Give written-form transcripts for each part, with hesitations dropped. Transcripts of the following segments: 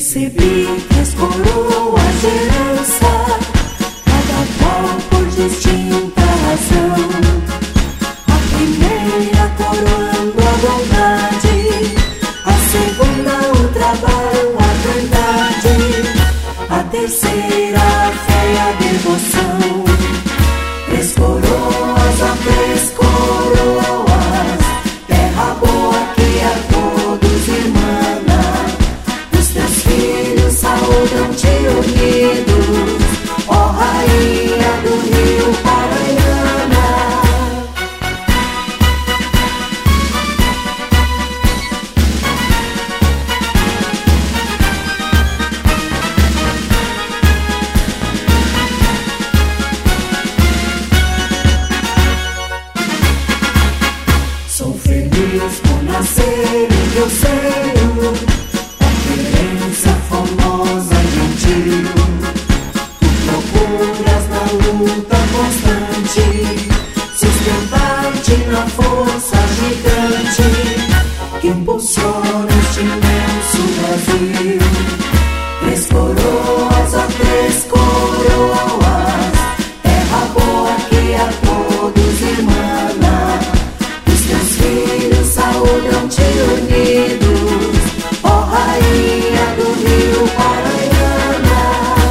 Recebi 3 coroas de herança, cada qual por distinta razão. A primeira coroando a bondade, a segunda o trabalho, a verdade, a terceira a fé e a devoção. 3 coroas, ó 3 coroas, terra boa que a todos irmana. Os teus filhos saúdam-te unidos, ó rainha do rio Paranhana. Sou feliz por nascer em teu seio, querência formosa e gentil. Tu procuras na luta constante sustentar-te na força gigante que impulsiona este imenso Brasil. 3 coroas, ó 3 coroas, terra boa que a todos irmana. Os teus filhos saúdam-te unidos, ó rainha do rio Paranhana.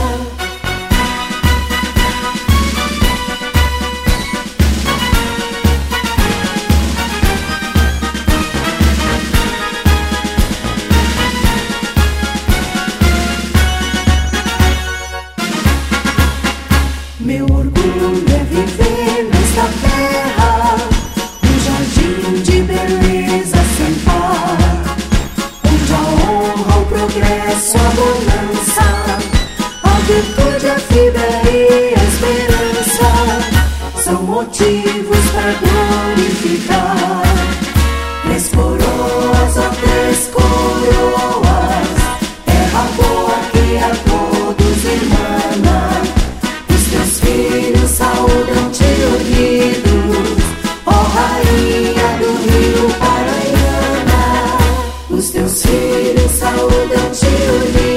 Meu orgulho é viver nesta terra, um jardim de beleza sem par, onde a honra, o progresso, a bonança, a virtude, a fibra e a esperança são motivos para glorificar. 3 coroas, ó 3 coroas, terra boa que a todos irmana. Os teus filhos saúdam-te unidos, ó rainha do rio Paranhana. Os teus filhos saúdam-te unidos.